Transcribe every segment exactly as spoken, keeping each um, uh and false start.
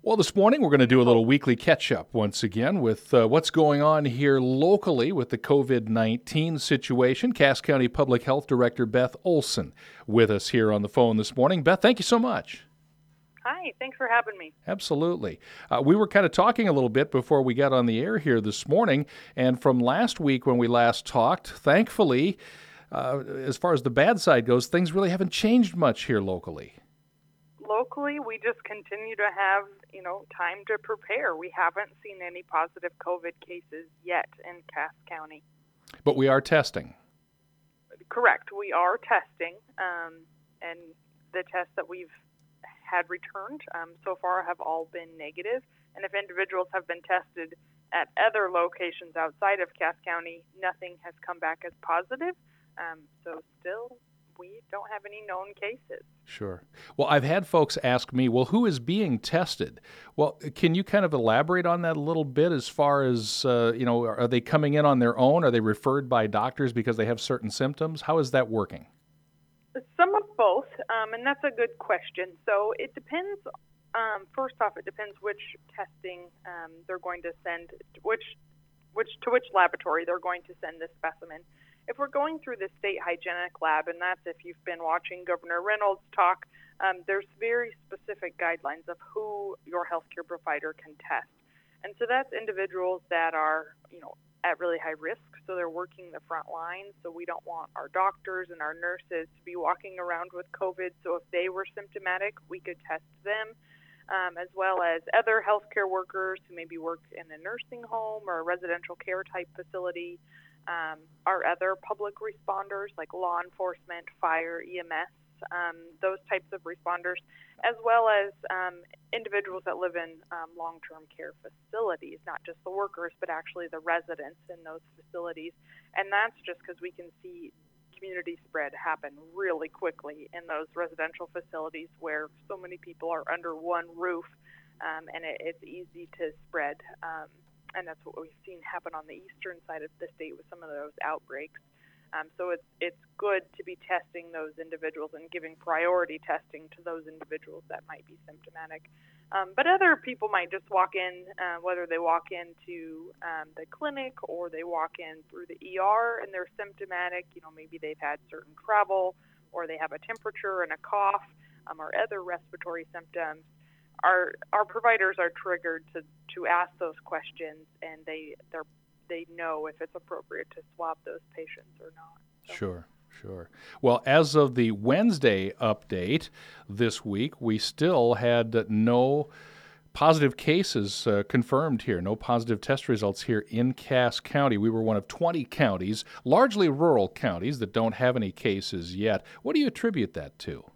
Well, this morning we're going to do a little weekly catch-up once again with uh, what's going on here locally with the covid nineteen situation. Cass County Public Health Director Beth Olson with us here on the phone this morning. Beth, thank you so much. Hi, thanks for having me. Absolutely. Uh, we were kind of talking a little bit before we got on the air here this morning, and from last week when we last talked, thankfully, uh, as far as the bad side goes, things really haven't changed much here locally. Locally, we just continue to have, you know, time to prepare. We haven't seen any positive COVID cases yet in Cass County. But we are testing. Correct. We are testing, um, and the tests that we've had returned um, so far have all been negative. And if individuals have been tested at other locations outside of Cass County, nothing has come back as positive. Um, so still, we don't have any known cases. Sure. Well, I've had folks ask me, well, who is being tested? Well, can you kind of elaborate on that a little bit as far as, uh, you know, are they coming in on their own? Are they referred by doctors because they have certain symptoms? How is that working? Some of both, um, and that's a good question. So it depends. Um, first off, it depends which testing um, they're going to send, which, which to which laboratory they're going to send this specimen. If we're going through the state hygienic lab, and that's if you've been watching Governor Reynolds talk, um, there's very specific guidelines of who your healthcare provider can test. And so that's individuals that are, you know, at really high risk, so they're working the front lines. So we don't want our doctors and our nurses to be walking around with COVID. So if they were symptomatic, we could test them, um, as well as other healthcare workers who maybe work in a nursing home or a residential care type facility. Um, our other public responders like law enforcement, fire, E M S, um, those types of responders, as well as um, individuals that live in um, long-term care facilities, not just the workers, but actually the residents in those facilities. And that's just because we can see community spread happen really quickly in those residential facilities where so many people are under one roof, um, and it, it's easy to spread. Um, And that's what we've seen happen on the eastern side of the state with some of those outbreaks. Um, so it's it's good to be testing those individuals and giving priority testing to those individuals that might be symptomatic. Um, but other people might just walk in, uh, whether they walk into um, the clinic or they walk in through the E R and they're symptomatic. You know, maybe they've had certain travel or they have a temperature and a cough um, or other respiratory symptoms. Our our providers are triggered to, to ask those questions, and they they they know if it's appropriate to swab those patients or not. So. Sure, sure. Well, as of the Wednesday update this week, we still had no positive cases uh, confirmed here, no positive test results here in Cass County. We were one of twenty counties, largely rural counties, that don't have any cases yet. What do you attribute that to?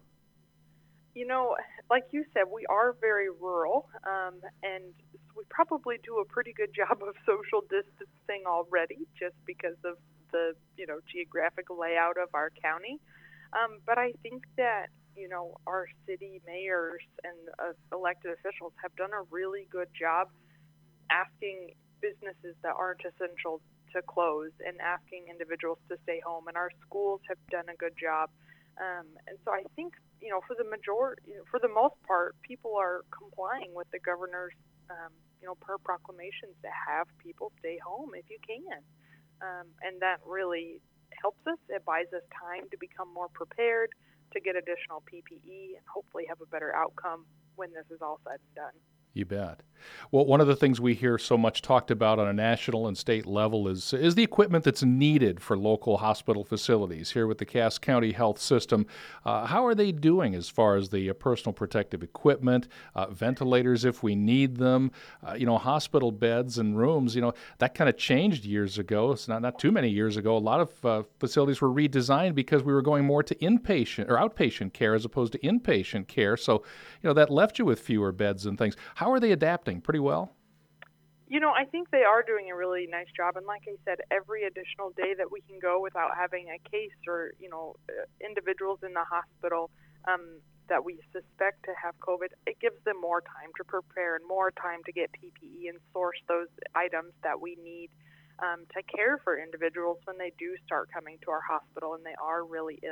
You know, like you said, we are very rural, um, and we probably do a pretty good job of social distancing already just because of the, you know, geographic layout of our county. Um, but I think that, you know, our city mayors and uh, elected officials have done a really good job asking businesses that aren't essential to close and asking individuals to stay home. And our schools have done a good job. Um, and so I think, you know, for the majority, you know, for the most part, people are complying with the governor's, um, you know, per proclamations to have people stay home if you can. Um, and that really helps us. It buys us time to become more prepared, to get additional P P E, and hopefully have a better outcome when this is all said and done. You bet. Well, one of the things we hear so much talked about on a national and state level is is the equipment that's needed for local hospital facilities. Here with the Cass County Health System, uh, how are they doing as far as the uh, personal protective equipment, uh, ventilators if we need them, uh, you know, hospital beds and rooms? You know, that kind of changed years ago. It's not, not too many years ago. A lot of uh, facilities were redesigned because we were going more to inpatient or outpatient care as opposed to inpatient care. So, you know, that left you with fewer beds and things. How are they adapting? Pretty well? You know, I think they are doing a really nice job. And like I said, every additional day that we can go without having a case or, you know, uh, individuals in the hospital um, that we suspect to have COVID, it gives them more time to prepare and more time to get P P E and source those items that we need um, to care for individuals when they do start coming to our hospital and they are really ill.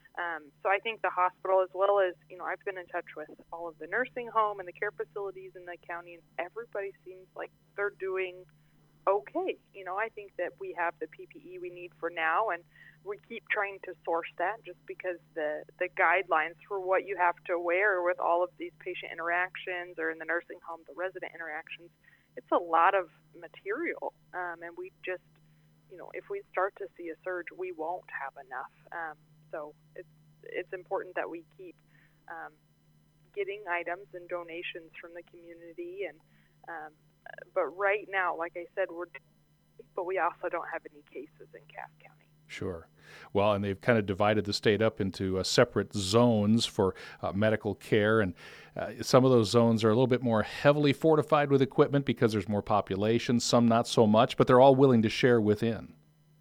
Um, so I think the hospital, as well as, you know, I've been in touch with all of the nursing home and the care facilities in the county, and everybody seems like they're doing okay. You know, I think that we have the P P E we need for now, and we keep trying to source that just because the, the guidelines for what you have to wear with all of these patient interactions, or in the nursing home, the resident interactions, it's a lot of material. Um, and we just, you know, if we start to see a surge, we won't have enough. Um, so it's, it's important that we keep um, getting items and donations from the community. And um, but right now, like I said, we're, but we also don't have any cases in Cass County. Sure. Well, and they've kind of divided the state up into uh, separate zones for uh, medical care, and uh, some of those zones are a little bit more heavily fortified with equipment because there's more population, some not so much, but they're all willing to share within.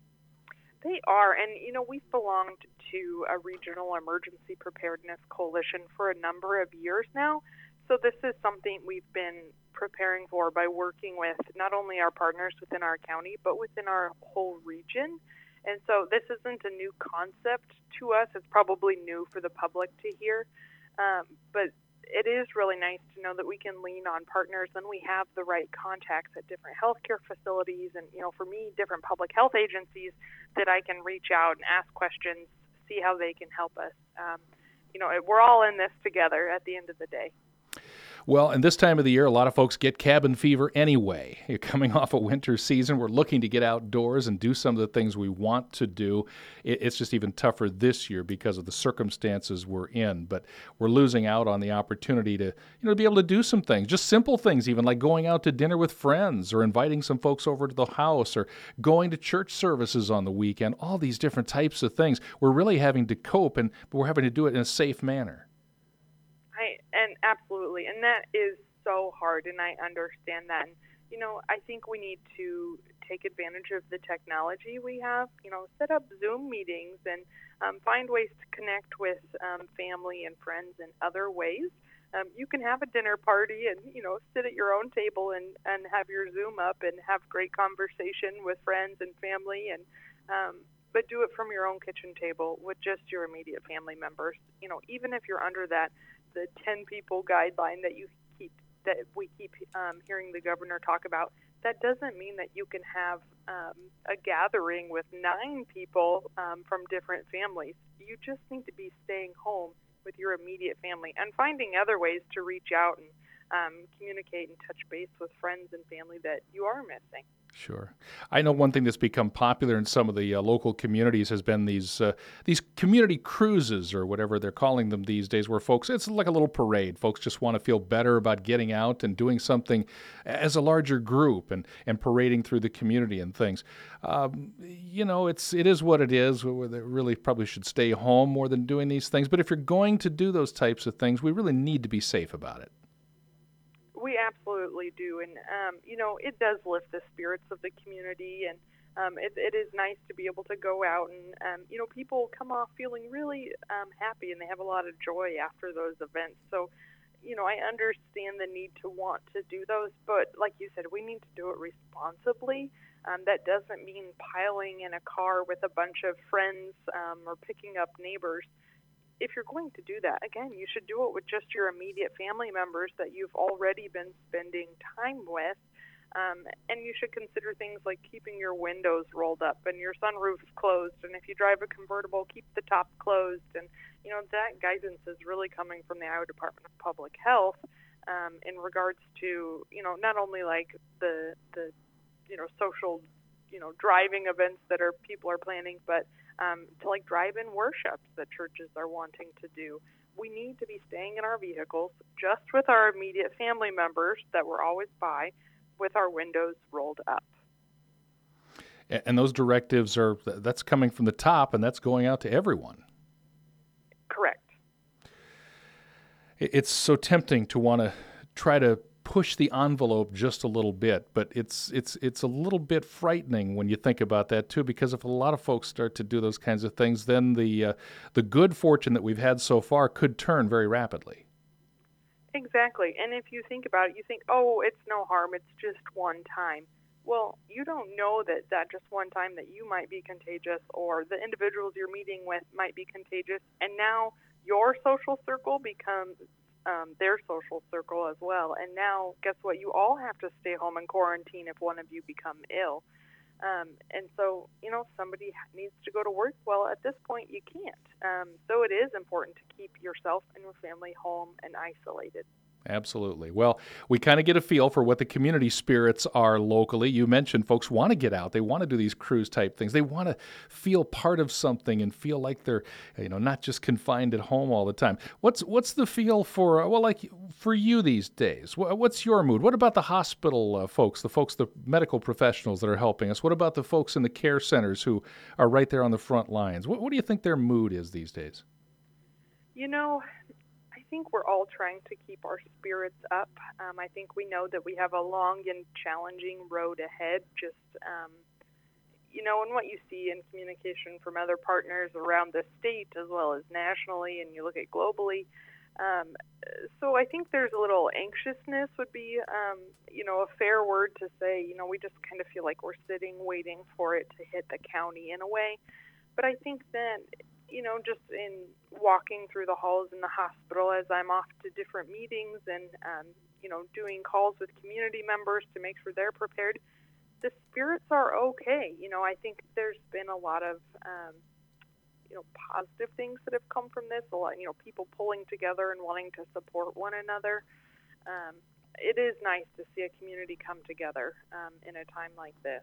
They are, and you know, we've belonged to a regional emergency preparedness coalition for a number of years now, so this is something we've been preparing for by working with not only our partners within our county, but within our whole region. And so this isn't a new concept to us. It's probably new for the public to hear. Um, but it is really nice to know that we can lean on partners and we have the right contacts at different healthcare facilities and, you know, for me, different public health agencies that I can reach out and ask questions, see how they can help us. Um, you know, we're all in this together at the end of the day. Well, and this time of the year, a lot of folks get cabin fever anyway. You're coming off a winter season. We're looking to get outdoors and do some of the things we want to do. It's just even tougher this year because of the circumstances we're in. But we're losing out on the opportunity to, you know, to be able to do some things, just simple things, even like going out to dinner with friends or inviting some folks over to the house or going to church services on the weekend, all these different types of things. We're really having to cope, and but we're having to do it in a safe manner. I, and absolutely, and that is so hard, and I understand that. And, you know, I think we need to take advantage of the technology we have, you know, set up Zoom meetings and um, find ways to connect with um, family and friends in other ways. Um, you can have a dinner party and, you know, sit at your own table and, and have your Zoom up and have great conversation with friends and family, and um, but do it from your own kitchen table with just your immediate family members. You know, even if you're under that the ten people guideline that you keep that we keep um, hearing the governor talk about, that doesn't mean that you can have um, a gathering with nine people um, from different families. You just need to be staying home with your immediate family and finding other ways to reach out and um, communicate and touch base with friends and family that you are missing. Sure. I know one thing that's become popular in some of the uh, local communities has been these uh, these community cruises, or whatever they're calling them these days, where folks, it's like a little parade. Folks just want to feel better about getting out and doing something as a larger group and, and parading through the community and things. Um, you know, it's it is what it is. We really probably should stay home more than doing these things. But if you're going to do those types of things, we really need to be safe about it. We absolutely do, and um, you know, it does lift the spirits of the community, and um, it, it is nice to be able to go out and um, you know, people come off feeling really um, happy, and they have a lot of joy after those events. So, you know, I understand the need to want to do those, but like you said, we need to do it responsibly. Um, that doesn't mean piling in a car with a bunch of friends um, or picking up neighbors. If you're going to do that, again, you should do it with just your immediate family members that you've already been spending time with. Um, and you should consider things like keeping your windows rolled up and your sunroof closed. And if you drive a convertible, keep the top closed. And, you know, that guidance is really coming from the Iowa Department of Public Health um, in regards to, you know, not only like the, the, you know, social, you know, driving events that are people are planning, but Um, to like drive-in worships that churches are wanting to do. We need to be staying in our vehicles just with our immediate family members that we're always by, with our windows rolled up. And those directives are, that's coming from the top, and that's going out to everyone. Correct. It's so tempting to want to try to push the envelope just a little bit, but it's it's it's a little bit frightening when you think about that too, because if a lot of folks start to do those kinds of things, then the uh, the good fortune that we've had so far could turn very rapidly. Exactly. And if you think about it, you think, oh, it's no harm, it's just one time. Well, you don't know that that just one time that you might be contagious or the individuals you're meeting with might be contagious, and now your social circle becomes um, their social circle as well. And now, guess what? You all have to stay home and quarantine if one of you become ill. Um, and so, you know, somebody needs to go to work. Well, at this point, you can't. Um, so it is important to keep yourself and your family home and isolated. Absolutely. Well, we kind of get a feel for what the community spirits are locally. You mentioned folks want to get out. They want to do these cruise type things. They want to feel part of something and feel like they're, you know, not just confined at home all the time. What's what's the feel for, uh, well, like for you these days? What's your mood? What about the hospital uh, folks, the folks, the medical professionals that are helping us? What about the folks in the care centers who are right there on the front lines? What, what do you think their mood is these days? You know, I think we're all trying to keep our spirits up. Um, I think we know that we have a long and challenging road ahead. Just, um, you know, and what you see in communication from other partners around the state as well as nationally, and you look at globally. Um, so I think there's a little anxiousness would be, um, you know, a fair word to say. You know, we just kind of feel like we're sitting waiting for it to hit the county in a way. But I think that, you know, just in walking through the halls in the hospital as I'm off to different meetings and, um, you know, doing calls with community members to make sure they're prepared, the spirits are okay. You know, I think there's been a lot of, um, you know, positive things that have come from this. A lot, you know, people pulling together and wanting to support one another. Um, it is nice to see a community come together um, in a time like this.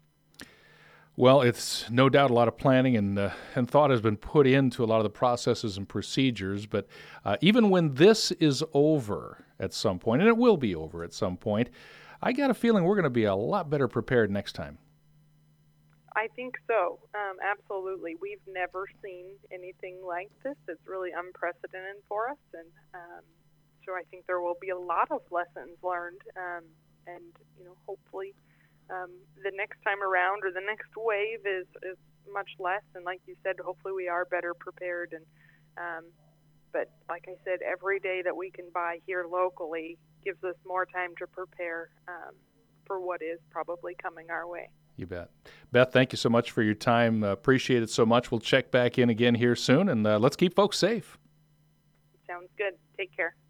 Well, it's no doubt a lot of planning and uh, and thought has been put into a lot of the processes and procedures. But uh, even when this is over at some point, and it will be over at some point, I got a feeling we're going to be a lot better prepared next time. I think so. Um, absolutely. We've never seen anything like this. It's really unprecedented for us. And um, so I think there will be a lot of lessons learned. Um, and, you know, hopefully Um, the next time around or the next wave is, is much less. And like you said, hopefully we are better prepared. And um, but like I said, every day that we can buy here locally gives us more time to prepare um, for what is probably coming our way. You bet. Beth, thank you so much for your time. Uh, appreciate it so much. We'll check back in again here soon, and uh, let's keep folks safe. Sounds good. Take care.